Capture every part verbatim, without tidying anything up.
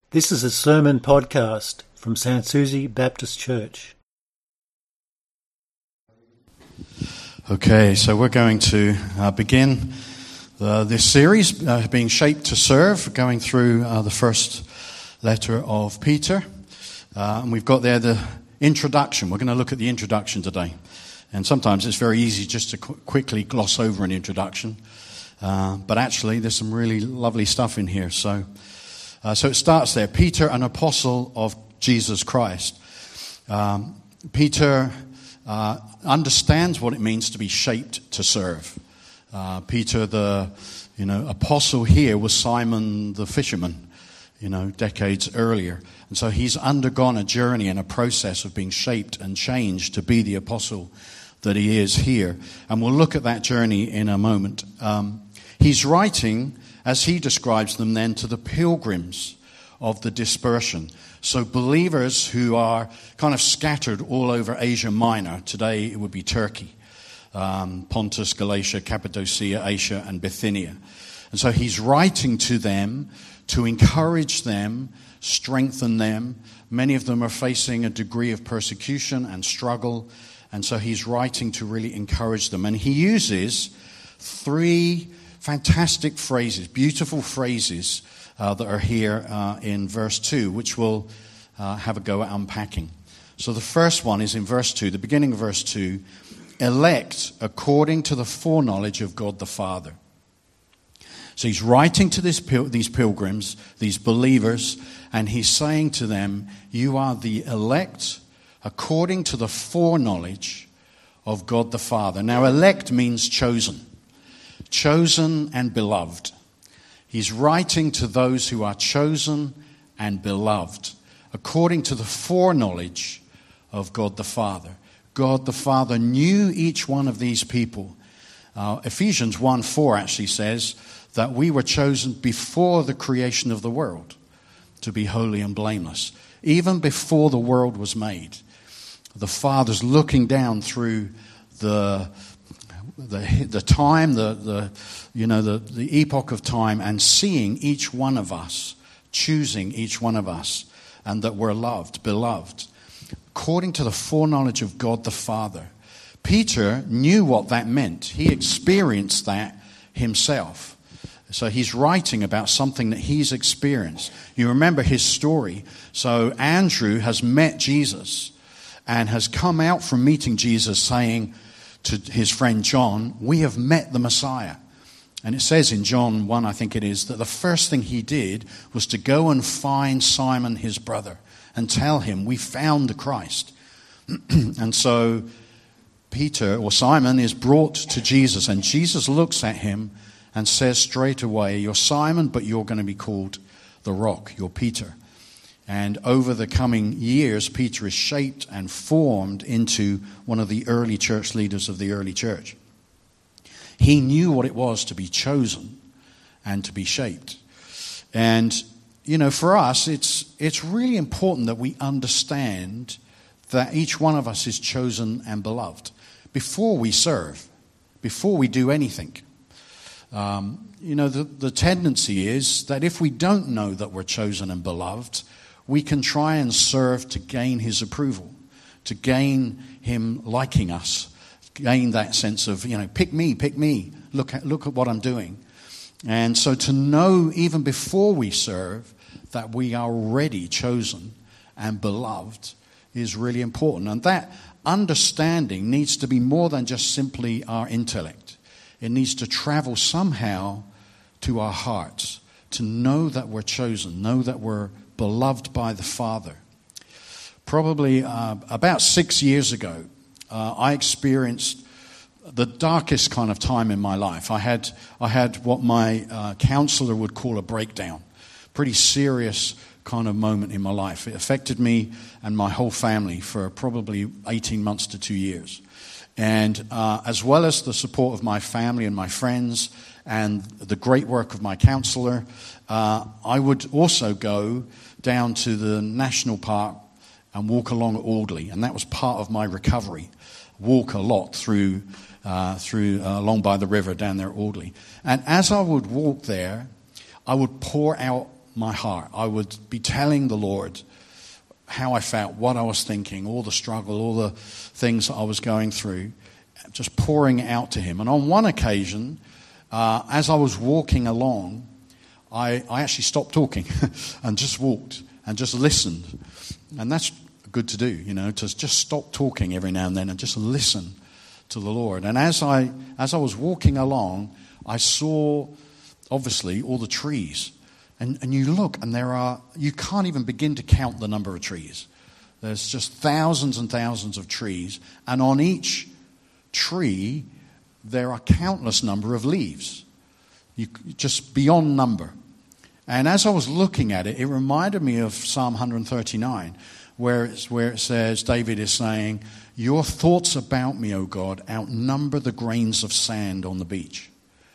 This is a sermon podcast from Saint Susie Baptist Church. Okay, so we're going to uh, begin uh, this series, uh, being Shaped to Serve, going through uh, the first letter of Peter. Uh, and we've got there the introduction. We're going to look at the introduction today. And sometimes it's very easy just to qu- quickly gloss over an introduction. Uh, but actually, there's some really lovely stuff in here. So... Uh, so it starts there. Peter, an apostle of Jesus Christ. Um, Peter uh, understands what it means to be shaped to serve. Uh, Peter, the you know apostle here, was Simon the fisherman, you know, decades earlier, and so he's undergone a journey and a process of being shaped and changed to be the apostle that he is here. And we'll look at that journey in a moment. Um, he's writing, as he describes them then, to the pilgrims of the dispersion. So believers who are kind of scattered all over Asia Minor. Today it would be Turkey, um, Pontus, Galatia, Cappadocia, Asia, and Bithynia. And so he's writing to them to encourage them, strengthen them. Many of them are facing a degree of persecution and struggle. And so he's writing to really encourage them. And he uses three fantastic phrases, beautiful phrases uh, that are here uh, in verse two, which we'll uh, have a go at unpacking. So the first one is in verse two, the beginning of verse two, elect according to the foreknowledge of God the Father. So he's writing to this pil- these pilgrims, these believers, and he's saying to them, you are the elect according to the foreknowledge of God the Father. Now, elect means chosen. Chosen and beloved. He's writing to those who are chosen and beloved, according to the foreknowledge of God the Father. God the Father knew each one of these people. Uh, Ephesians one four actually says that we were chosen before the creation of the world to be holy and blameless. Even before the world was made, the Father's looking down through the The the time, the the you know the, the epoch of time, and seeing each one of us, choosing each one of us, and that we're loved, beloved, according to the foreknowledge of God the Father. Peter knew what that meant. He experienced that himself. So he's writing about something that he's experienced. You remember his story. So Andrew has met Jesus and has come out from meeting Jesus saying to his friend John, we have met the Messiah. And it says in John one, I think it is, that the first thing he did was to go and find Simon, his brother, and tell him, we found the Christ. And so Peter, or Simon, is brought to Jesus, and Jesus looks at him and says straight away, you're Simon, but you're going to be called the Rock. You're Peter. And over the coming years, Peter is shaped and formed into one of the early church leaders of the early church. He knew what it was to be chosen and to be shaped. And, you know, for us, it's it's really important that we understand that each one of us is chosen and beloved before we serve, before we do anything. Um, you know, the, the tendency is that if we don't know that we're chosen and beloved, we can try and serve to gain his approval, to gain him liking us, gain that sense of, you know, pick me, pick me, look at, look at what I'm doing. And so to know even before we serve that we are already chosen and beloved is really important. And that understanding needs to be more than just simply our intellect. It needs to travel somehow to our hearts, to know that we're chosen, know that we're beloved by the Father. Probably uh, about six years ago, uh, I experienced the darkest kind of time in my life. I had I had what my uh, counselor would call a breakdown, pretty serious kind of moment in my life. It affected me and my whole family for probably eighteen months to two years. And uh, as well as the support of my family and my friends and the great work of my counselor, uh, I would also go down to the national park and walk along at Audley, and that was part of my recovery. Walk a lot through, uh, through uh, along by the river down there at Audley. And as I would walk there, I would pour out my heart. I would be telling the Lord how I felt, what I was thinking, all the struggle, all the things that I was going through, just pouring it out to him. And on one occasion, uh, as I was walking along, I, I actually stopped talking and just walked and just listened. And that's good to do, you know, to just stop talking every now and then and just listen to the Lord. And as I as I was walking along, I saw, obviously, all the trees. And, and you look, and there are, you can't even begin to count the number of trees. There's just thousands and thousands of trees. And on each tree, there are countless number of leaves. You, just beyond number. And as I was looking at it, it reminded me of Psalm one thirty-nine, where, it's, where it says, David is saying, your thoughts about me, O God, outnumber the grains of sand on the beach.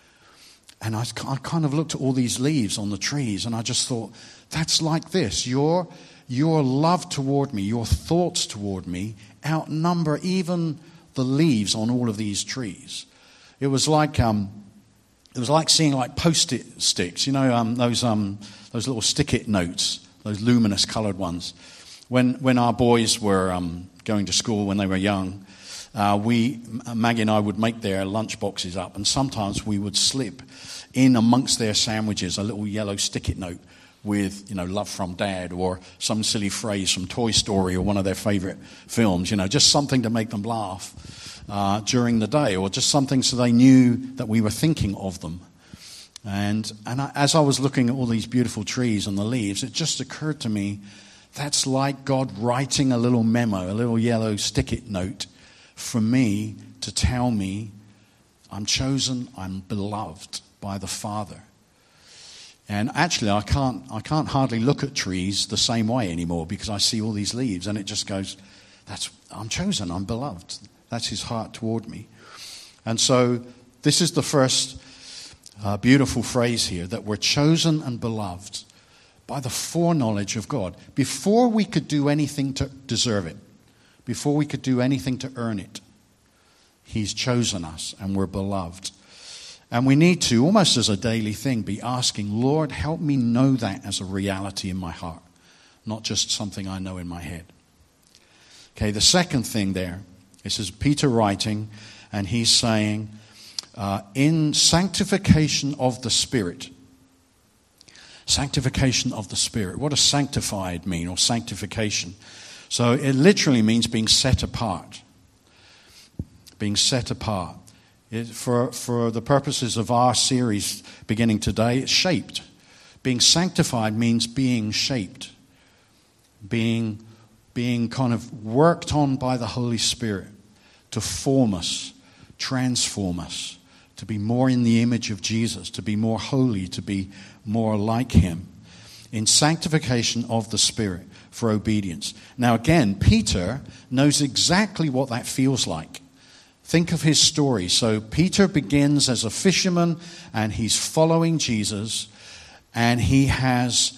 And I, I kind of looked at all these leaves on the trees, and I just thought, that's like this. Your, your love toward me, your thoughts toward me, outnumber even the leaves on all of these trees. It was like um, it was like seeing like post-it sticks, you know, um, those um, those little stick-it notes, those luminous coloured ones. When when our boys were um, going to school when they were young, uh, we Maggie and I would make their lunch boxes up, and sometimes we would slip in amongst their sandwiches a little yellow stick-it note with, you know, love from Dad, or some silly phrase from Toy Story or one of their favourite films, you know, just something to make them laugh uh, during the day, or just something so they knew that we were thinking of them. And and I, as I was looking at all these beautiful trees and the leaves, it just occurred to me, that's like God writing a little memo, a little yellow stick-it note for me to tell me I'm chosen, I'm beloved by the Father. And actually, I can't I can't hardly look at trees the same way anymore, because I see all these leaves and it just goes, that's I'm chosen, I'm beloved. That's his heart toward me. And so this is the first uh, beautiful phrase here, that we're chosen and beloved by the foreknowledge of God. Before we could do anything to deserve it, before we could do anything to earn it, he's chosen us and we're beloved. And we need to, almost as a daily thing, be asking, Lord, help me know that as a reality in my heart, not just something I know in my head. Okay, the second thing there, this is Peter writing, and he's saying, uh, in sanctification of the Spirit. Sanctification of the Spirit. What does sanctified mean, or sanctification? So it literally means being set apart. Being set apart. It, for, for the purposes of our series beginning today, it's shaped. Being sanctified means being shaped. Being, being kind of worked on by the Holy Spirit to form us, transform us, to be more in the image of Jesus, to be more holy, to be more like him. In sanctification of the Spirit for obedience. Now again, Peter knows exactly what that feels like. Think of his story. So Peter begins as a fisherman and he's following Jesus, and he has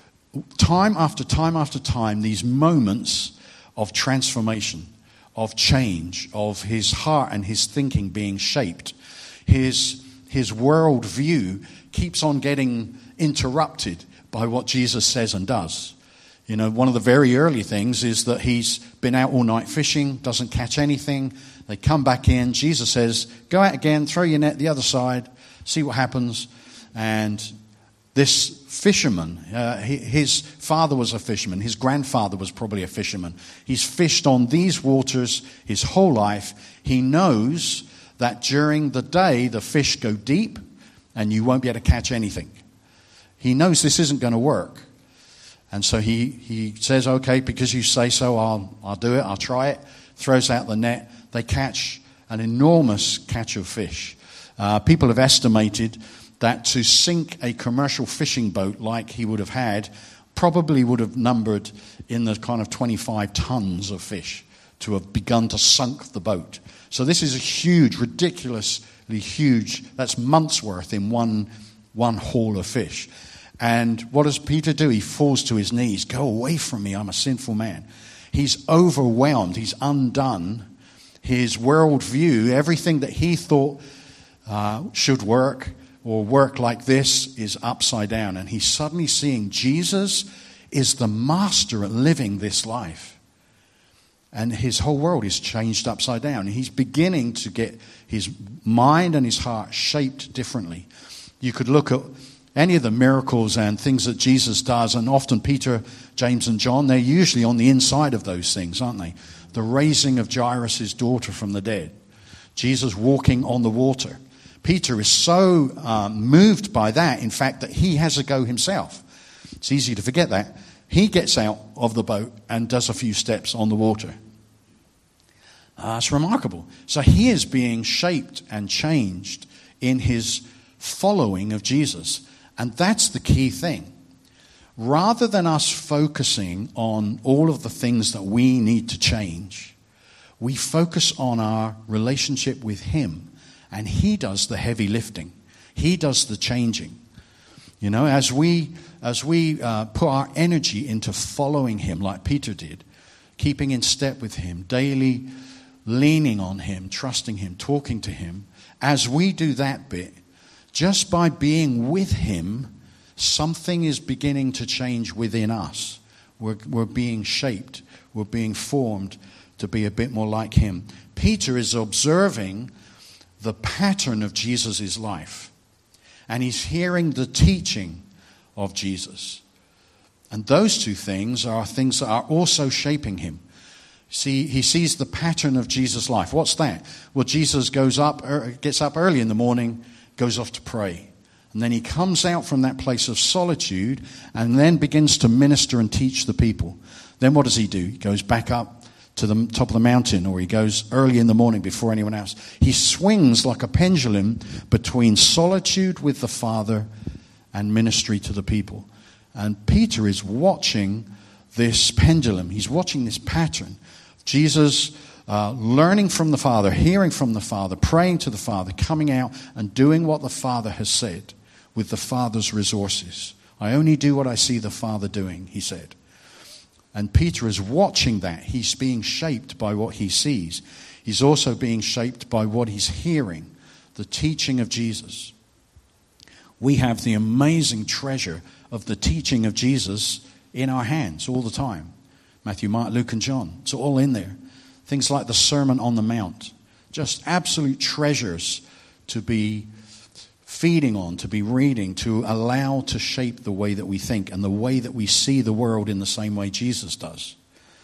time after time after time these moments of transformation, of change, of his heart and his thinking being shaped. His, his world view keeps on getting interrupted by what Jesus says and does. You know, one of the very early things is that he's been out all night fishing, doesn't catch anything. They come back in. Jesus says, go out again, throw your net the other side, see what happens. And this fisherman, uh, his father was a fisherman. His grandfather was probably a fisherman. He's fished on these waters his whole life. He knows that during the day the fish go deep and you won't be able to catch anything. He knows this isn't going to work. And so he, he says, okay, because you say so, I'll, I'll do it, I'll try it. Throws out the net. They catch an enormous catch of fish. Uh, people have estimated that to sink a commercial fishing boat like he would have had probably would have numbered in the kind of twenty-five tons of fish to have begun to sunk the boat. So this is a huge, ridiculously huge, that's months worth in one, one haul of fish. And what does Peter do? He falls to his knees. Go away from me, I'm a sinful man. He's overwhelmed. He's undone. His worldview, everything that he thought uh, should work, or work like this is upside down. And he's suddenly seeing Jesus is the master at living this life. And his whole world is changed upside down. He's beginning to get his mind and his heart shaped differently. You could look at any of the miracles and things that Jesus does, and often Peter, James, and John, they're usually on the inside of those things, aren't they? The raising of Jairus' daughter from the dead. Jesus walking on the water. Peter is so um, moved by that, in fact, that he has a go himself. It's easy to forget that. He gets out of the boat and does a few steps on the water. Uh, it's remarkable. So he is being shaped and changed in his following of Jesus. And that's the key thing. Rather than us focusing on all of the things that we need to change, we focus on our relationship with him. And he does the heavy lifting. He does the changing. You know, as we as we uh, put our energy into following him like Peter did, keeping in step with him, daily leaning on him, trusting him, talking to him, as we do that bit, just by being with him, something is beginning to change within us. We're, we're being shaped. We're being formed to be a bit more like him. Peter is observing the pattern of Jesus' life. And he's hearing the teaching of Jesus. And those two things are things that are also shaping him. See, he sees the pattern of Jesus' life. What's that? Well, Jesus goes up, gets up early in the morning, goes off to pray. And then he comes out from that place of solitude and then begins to minister and teach the people. Then what does he do? He goes back up to the top of the mountain, or he goes early in the morning before anyone else. He swings like a pendulum between solitude with the Father and ministry to the people. And Peter is watching this pendulum. He's watching this pattern. Jesus uh, learning from the Father, hearing from the Father, praying to the Father, coming out and doing what the Father has said with the Father's resources. I only do what I see the Father doing, he said. And Peter is watching that. He's being shaped by what he sees. He's also being shaped by what he's hearing, the teaching of Jesus. We have the amazing treasure of the teaching of Jesus in our hands all the time. Matthew, Mark, Luke, and John. It's all in there. Things like the Sermon on the Mount. Just absolute treasures to be feeding on, to be reading, to allow to shape the way that we think and the way that we see the world in the same way Jesus does.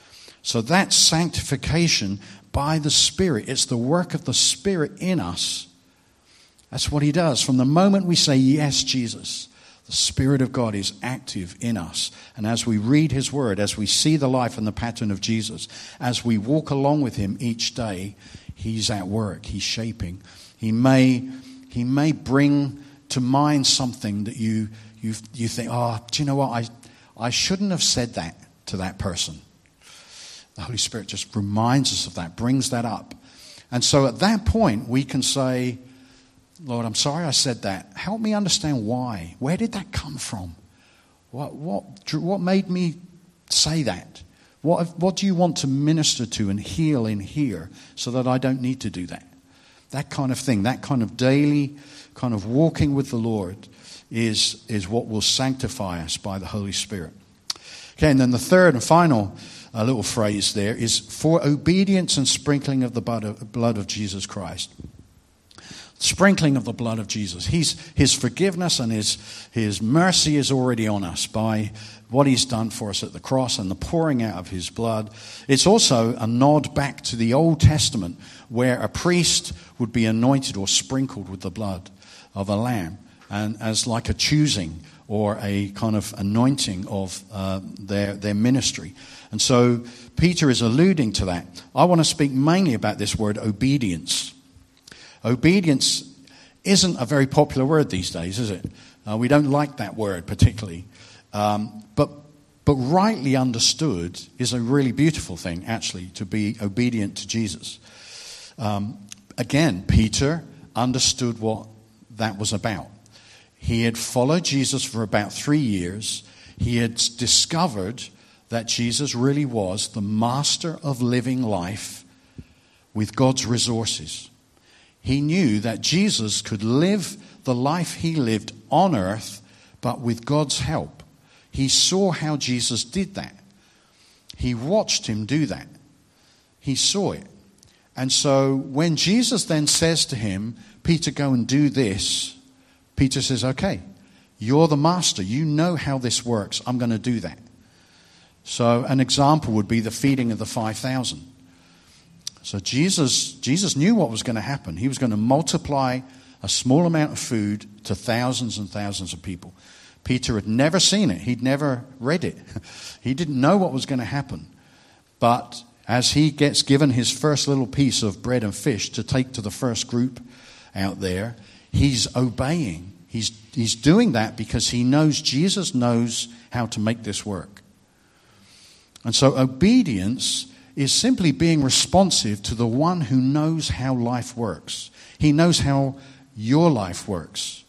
So that's sanctification by the Spirit. It's the work of the Spirit in us. That's what he does. From the moment we say, yes, Jesus, the Spirit of God is active in us. And as we read his word, as we see the life and the pattern of Jesus, as we walk along with him each day, he's at work. He's shaping. He may... He may bring to mind something that you you you think, oh, do you know what? I I shouldn't have said that to that person. The Holy Spirit just reminds us of that, brings that up. And so at that point, we can say, Lord, I'm sorry I said that. Help me understand why. Where did that come from? What what what made me say that? What what do you want to minister to and heal in here so that I don't need to do that? That kind of thing, that kind of daily kind of walking with the Lord is, is what will sanctify us by the Holy Spirit. Okay, and then the third and final uh, little phrase there is for obedience and sprinkling of the blood of, blood of Jesus Christ. Sprinkling of the blood of Jesus. He's, his forgiveness and his, his mercy is already on us by what he's done for us at the cross and the pouring out of his blood. It's also a nod back to the Old Testament where a priest would be anointed or sprinkled with the blood of a lamb, and as like a choosing or a kind of anointing of uh, their, their ministry. And so Peter is alluding to that. I want to speak mainly about this word obedience. Obedience isn't a very popular word these days, is it? Uh, we don't like that word particularly. Um, but but rightly understood is a really beautiful thing, actually, to be obedient to Jesus. Um, again, Peter understood what that was about. He had followed Jesus for about three years. He had discovered that Jesus really was the master of living life with God's resources. He knew that Jesus could live the life he lived on earth, but with God's help. He saw how Jesus did that. He watched him do that. He saw it. And so when Jesus then says to him, Peter, go and do this, Peter says, okay, you're the master. You know how this works. I'm going to do that. So an example would be the feeding of the five thousand. So Jesus, Jesus knew what was going to happen. He was going to multiply a small amount of food to thousands and thousands of people. Peter had never seen it. He'd never read it. He didn't know what was going to happen. But as he gets given his first little piece of bread and fish to take to the first group out there, he's obeying. He's, he's doing that because he knows Jesus knows how to make this work. And so obedience is simply being responsive to the one who knows how life works. He knows how your life works.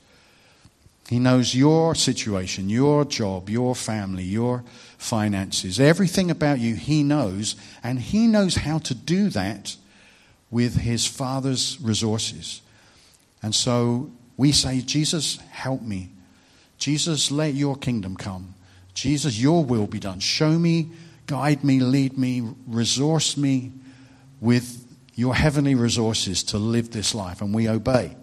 He knows your situation, your job, your family, your finances, everything about you he knows, and he knows how to do that with his Father's resources. And so we say, Jesus, help me. Jesus, let your kingdom come. Jesus, your will be done. Show me, guide me, lead me, resource me with your heavenly resources to live this life, and we obey.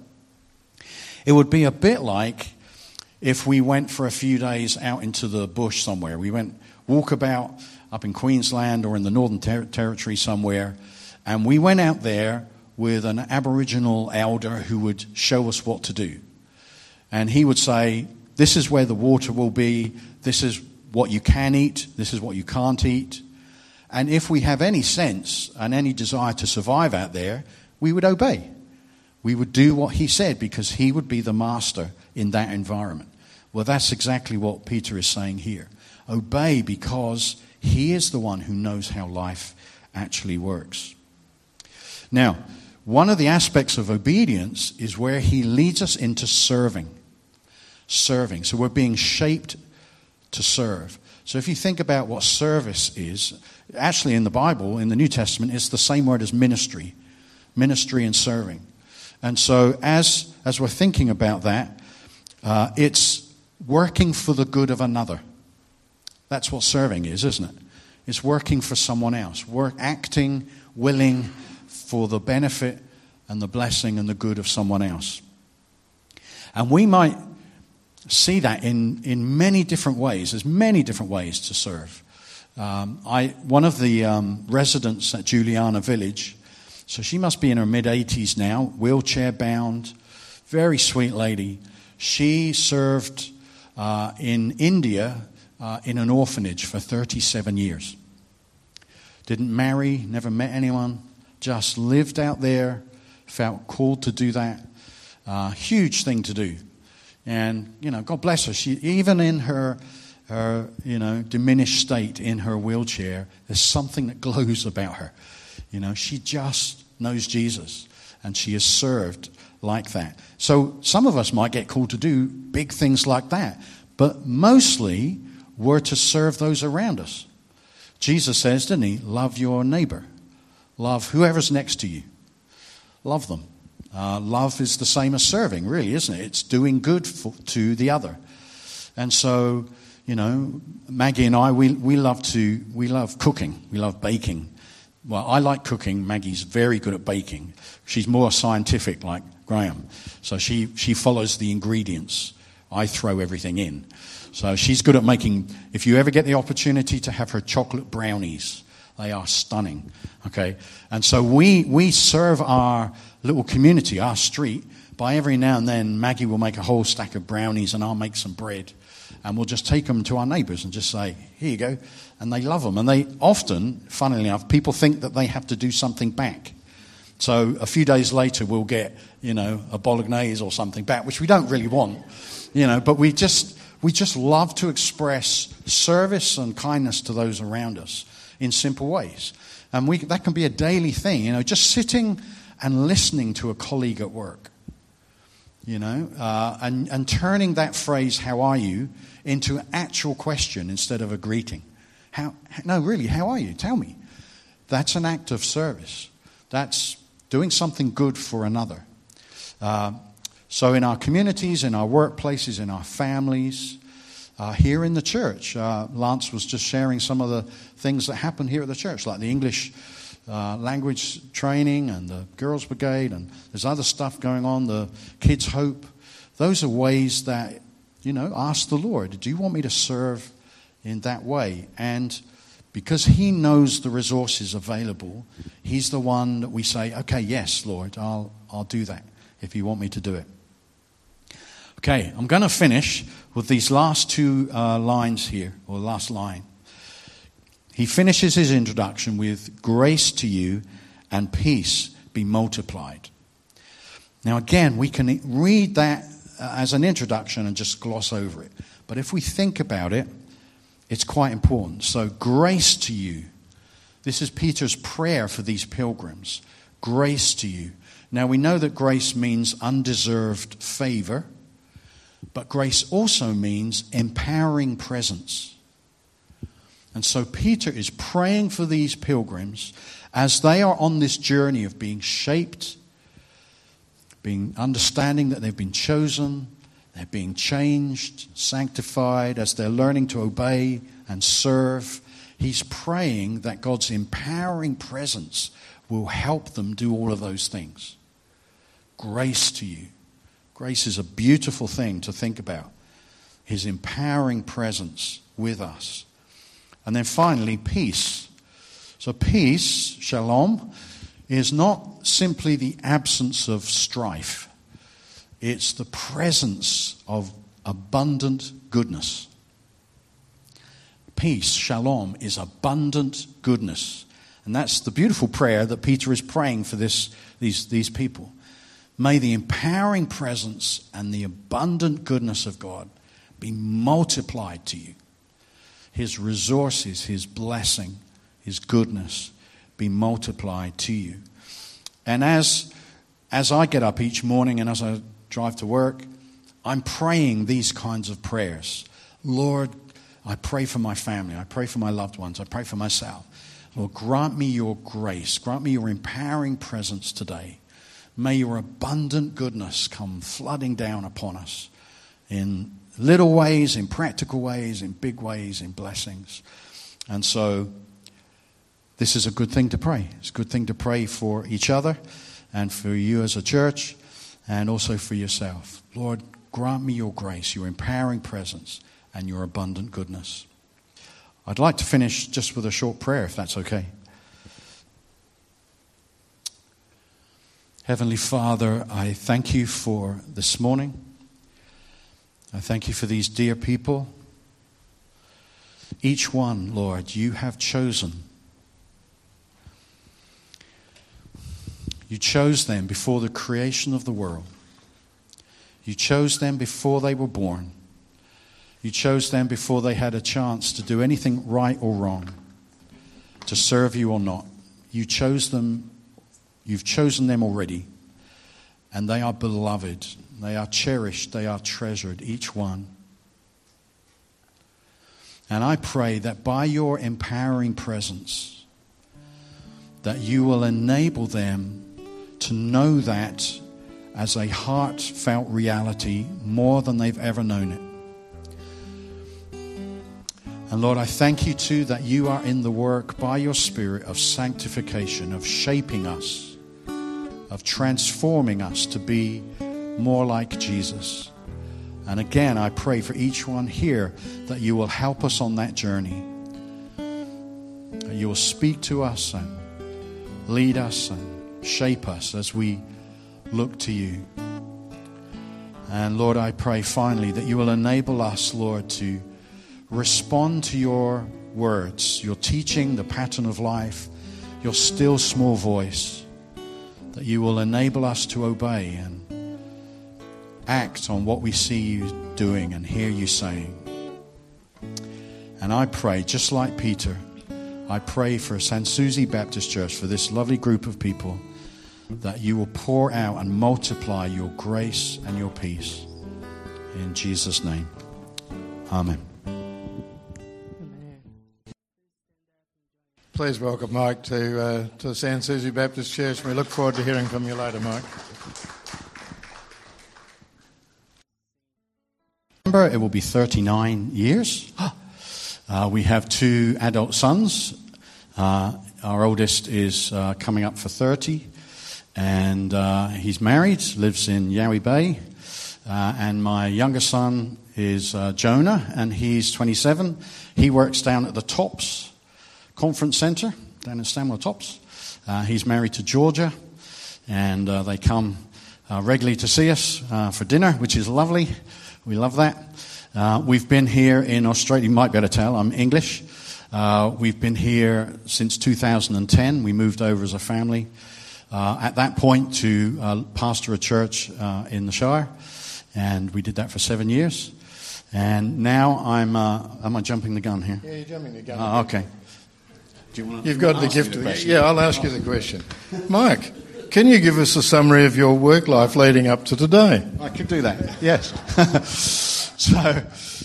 It would be a bit like if we went for a few days out into the bush somewhere. We went walkabout up in Queensland or in the Northern Ter- Territory somewhere, and we went out there with an Aboriginal elder who would show us what to do. And he would say, this is where the water will be, this is what you can eat, this is what you can't eat. And if we have any sense and any desire to survive out there, we would obey. We would do what he said because he would be the master in that environment. Well, that's exactly what Peter is saying here. Obey because he is the one who knows how life actually works. Now, one of the aspects of obedience is where he leads us into serving. Serving. So we're being shaped to serve. So if you think about what service is, actually in the Bible, in the New Testament, it's the same word as ministry. Ministry and serving. And so as as we're thinking about that, uh, it's working for the good of another. That's what serving is, isn't it? It's working for someone else. Work, acting, willing for the benefit and the blessing and the good of someone else. And we might see that in, in many different ways. There's many different ways to serve. Um, I one of the um, residents at Juliana Village, so she must be in her mid-eighties now, wheelchair-bound, very sweet lady. She served uh, in India uh, in an orphanage for thirty-seven years. Didn't marry, never met anyone, just lived out there, felt called to do that. Uh, huge thing to do. And, you know, God bless her. She, even in her, her, you know, diminished state in her wheelchair, there's something that glows about her. You know, she just knows Jesus, and she is served like that. So some of us might get called to do big things like that, but mostly we're to serve those around us. Jesus says, didn't he, love your neighbor. Love whoever's next to you. Love them. Uh, love is the same as serving, really, isn't it? It's doing good for, to the other. And so, you know, Maggie and I, we we love to we love cooking. We love baking. Well, I like cooking. Maggie's very good at baking. She's more scientific, like Graham. So she she follows the ingredients. I throw everything in. So she's good at making. If you ever get the opportunity to have her chocolate brownies, they are stunning. Okay, and so we we serve our little community, our street, by every now and then Maggie will make a whole stack of brownies and I'll make some bread, and we'll just take them to our neighbours and just say, here you go, and they love them. And they often, funnily enough, people think that they have to do something back. So a few days later we'll get, you know, a bolognese or something back, which we don't really want, you know, but we just we just love to express service and kindness to those around us in simple ways. And we that can be a daily thing, you know, just sitting and listening to a colleague at work, you know, uh, and, and turning that phrase, how are you, into an actual question instead of a greeting. How? No, really, how are you? Tell me. That's an act of service. That's doing something good for another. Uh, so in our communities, in our workplaces, in our families, uh, here in the church, uh, Lance was just sharing some of the things that happen here at the church, like the English uh, language training and the Girls Brigade, and there's other stuff going on, the Kids Hope. Those are ways that, you know, ask the Lord, do you want me to serve in that way? And because he knows the resources available, he's the one that we say, okay, yes, Lord, I'll I'll do that if you want me to do it. Okay, I'm going to finish with these last two uh, lines here, or last line. He finishes his introduction with, grace to you and peace be multiplied. Now again, we can read that as an introduction and just gloss over it. But if we think about it, it's quite important. So, grace to you. This is Peter's prayer for these pilgrims. Grace to you. Now, we know that grace means undeserved favor, but grace also means empowering presence. And so Peter is praying for these pilgrims as they are on this journey of being shaped, being understanding that they've been chosen, they're being changed, sanctified, as they're learning to obey and serve. He's praying that God's empowering presence will help them do all of those things. Grace to you. Grace is a beautiful thing to think about. His empowering presence with us. And then finally, peace. So peace, shalom, is not simply the absence of strife. It's the presence of abundant goodness. Peace, shalom, is abundant goodness. And that's the beautiful prayer that Peter is praying for this, these, these people. May the empowering presence and the abundant goodness of God be multiplied to you. His resources, his blessing, his goodness be multiplied to you. And as, as I get up each morning and as I drive to work, I'm praying these kinds of prayers. Lord, I pray for my family. I pray for my loved ones. I pray for myself. Lord, grant me your grace. Grant me your empowering presence today. May your abundant goodness come flooding down upon us in little ways, in practical ways, in big ways, in blessings. And so this is a good thing to pray. It's a good thing to pray for each other and for you as a church, and also for yourself. Lord, grant me your grace, your empowering presence, and your abundant goodness. I'd like to finish just with a short prayer, if that's okay. Heavenly Father, I thank you for this morning. I thank you for these dear people. Each one, Lord, you have chosen. You chose them before the creation of the world. You chose them before they were born. You chose them before they had a chance to do anything right or wrong, to serve you or not. You chose them, you've chosen them already, and they are beloved. They are cherished. They are treasured, each one. And I pray that by your empowering presence, that you will enable them to know that as a heartfelt reality more than they've ever known it. And Lord, I thank you too that you are in the work by your Spirit of sanctification, of shaping us, of transforming us to be more like Jesus. And again, I pray for each one here that you will help us on that journey. That you will speak to us and lead us and shape us as we look to you. And Lord, I pray finally that you will enable us, Lord, to respond to your words, your teaching, the pattern of life, your still small voice, that you will enable us to obey and act on what we see you doing and hear you saying. And I pray, just like Peter, I pray for Sanssouci Baptist Church, for this lovely group of people, that you will pour out and multiply your grace and your peace. In Jesus' name, amen. Please welcome Mike to uh, to the Sanssouci Baptist Church. We look forward to hearing from you later, Mike. It will be thirty-nine years. Uh, we have two adult sons. Uh, our oldest is uh, coming up for thirty, and uh, he's married, lives in Yowie Bay. Uh, and my younger son is uh, Jonah, and he's twenty-seven. He works down at the Tops Conference Centre, down in Stanwell Tops. Uh, he's married to Georgia, and uh, they come uh, regularly to see us uh, for dinner, which is lovely. We love that. Uh, we've been here in Australia. You might be able to tell I'm English. Uh, we've been here since two thousand ten. We moved over as a family. Uh, at that point to uh, pastor a church uh, in the Shire. And we did that for seven years. And now I'm... Uh, am I jumping the gun here? Yeah, you're jumping the gun. Oh, okay. Do you want to You've got the gift of the... Yeah, I'll ask you the question. Mike, can you give us a summary of your work life leading up to today? I could do that, yes. so,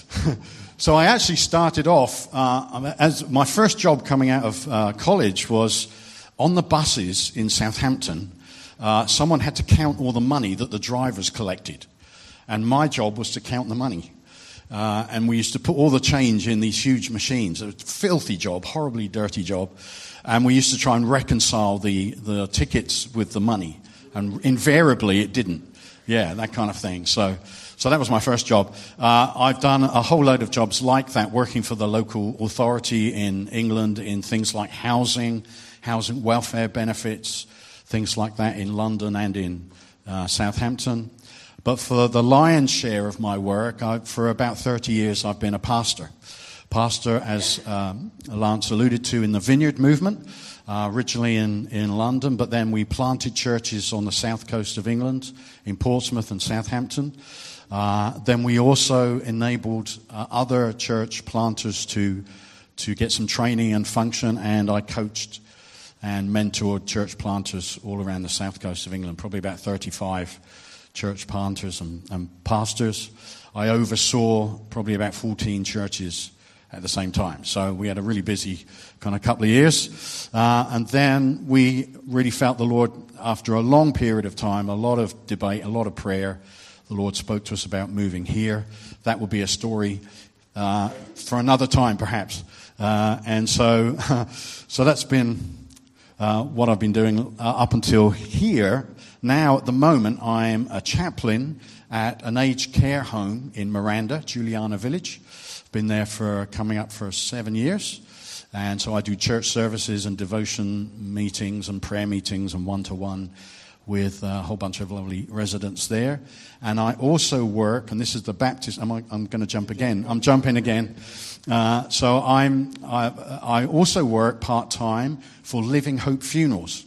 so I actually started off, uh, as my first job coming out of uh, college was on the buses in Southampton. Uh, someone had to count all the money that the drivers collected. And my job was to count the money. Uh, and we used to put all the change in these huge machines. It was a filthy job, horribly dirty job. And we used to try and reconcile the, the tickets with the money. And invariably it didn't. Yeah, that kind of thing. So so that was my first job. Uh, I've done a whole load of jobs like that, working for the local authority in England in things like housing, housing welfare benefits, things like that in London and in uh, Southampton. But for the lion's share of my work, I, for about thirty years I've been a pastor. Pastor, as um, Lance alluded to, in the Vineyard movement, uh, originally in, in London, but then we planted churches on the south coast of England, in Portsmouth and Southampton. Uh, then we also enabled uh, other church planters to to get some training and function, and I coached and mentored church planters all around the south coast of England, probably about thirty-five church planters and, and pastors. I oversaw probably about fourteen churches at the same time. So we had a really busy kind of couple of years. Uh, and then we really felt the Lord, after a long period of time, a lot of debate, a lot of prayer, the Lord spoke to us about moving here. That will be a story uh, for another time, perhaps. Uh, and so so that's been uh, what I've been doing uh, up until here. Now, at the moment, I'm a chaplain at an aged care home in Miranda, Juliana Village. Been there for coming up for seven years. And so I do church services and devotion meetings and prayer meetings and one-to-one with a whole bunch of lovely residents there. And I also work, and this is the Baptist, I'm, I'm going to jump again. I'm jumping again. Uh, so I'm, I, I also work part-time for Living Hope Funerals.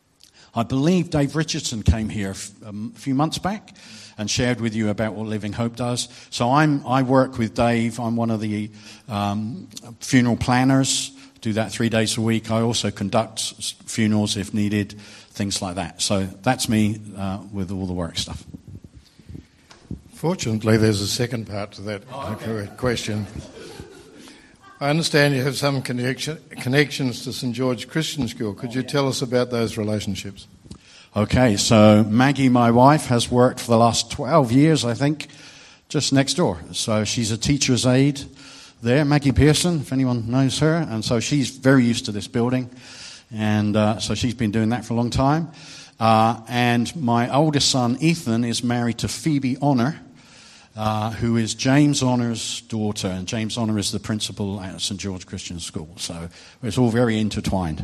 I believe Dave Richardson came here a few months back and shared with you about what Living Hope does. So I'm, I work with Dave. I'm one of the um, funeral planners. Do that three days a week. I also conduct funerals if needed, things like that. So that's me uh, with all the work stuff. Fortunately, there's a second part to that oh, okay. question. I understand you have some connection, connections to St George Christian School. Could you tell us about those relationships? Okay, so Maggie, my wife, has worked for the last twelve years, I think, just next door. So she's a teacher's aide there, Maggie Pearson, if anyone knows her. And so she's very used to this building. And uh, so she's been doing that for a long time. Uh, and my oldest son, Ethan, is married to Phoebe Honour, uh, who is James Honour's daughter. And James Honour is the principal at St George Christian School. So it's all very intertwined.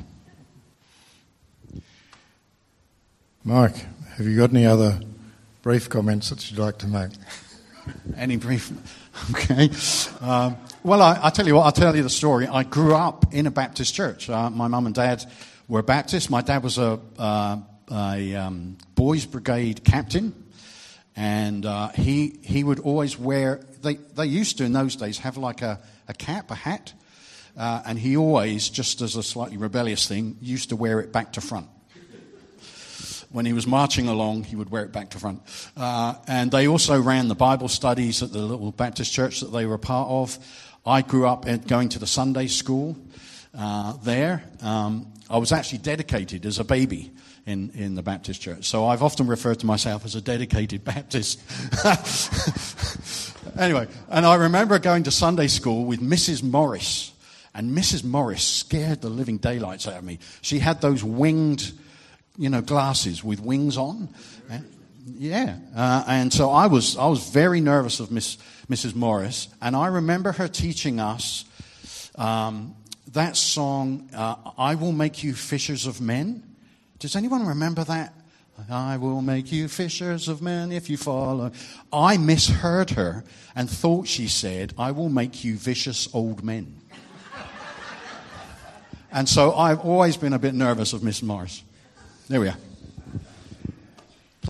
Mike, have you got any other brief comments that you'd like to make? Any brief? Okay. Um, well, I, I'll tell you what, I'll tell you the story. I grew up in a Baptist church. Uh, my mum and dad were Baptist. My dad was a, uh, a um, boys' brigade captain, and uh, he he would always wear, they, they used to in those days have like a, a cap, a hat, uh, and he always, just as a slightly rebellious thing, used to wear it back to front. When he was marching along, he would wear it back to front. Uh, and they also ran the Bible studies at the little Baptist church that they were part of. I grew up at going to the Sunday school uh, there. Um, I was actually dedicated as a baby in, in the Baptist church. So I've often referred to myself as a dedicated Baptist. Anyway, and I remember going to Sunday school with Missus Morris, and Missus Morris scared the living daylights out of me. She had those winged, you know, glasses with wings on. Yeah, uh, and so I was I was very nervous of Miss Missus Morris, and I remember her teaching us um, that song, uh, "I Will Make You Fishers of Men." Does anyone remember that? I will make you fishers of men if you follow. I misheard her and thought she said, "I will make you vicious old men." And so I've always been a bit nervous of Miss Morris. There we are.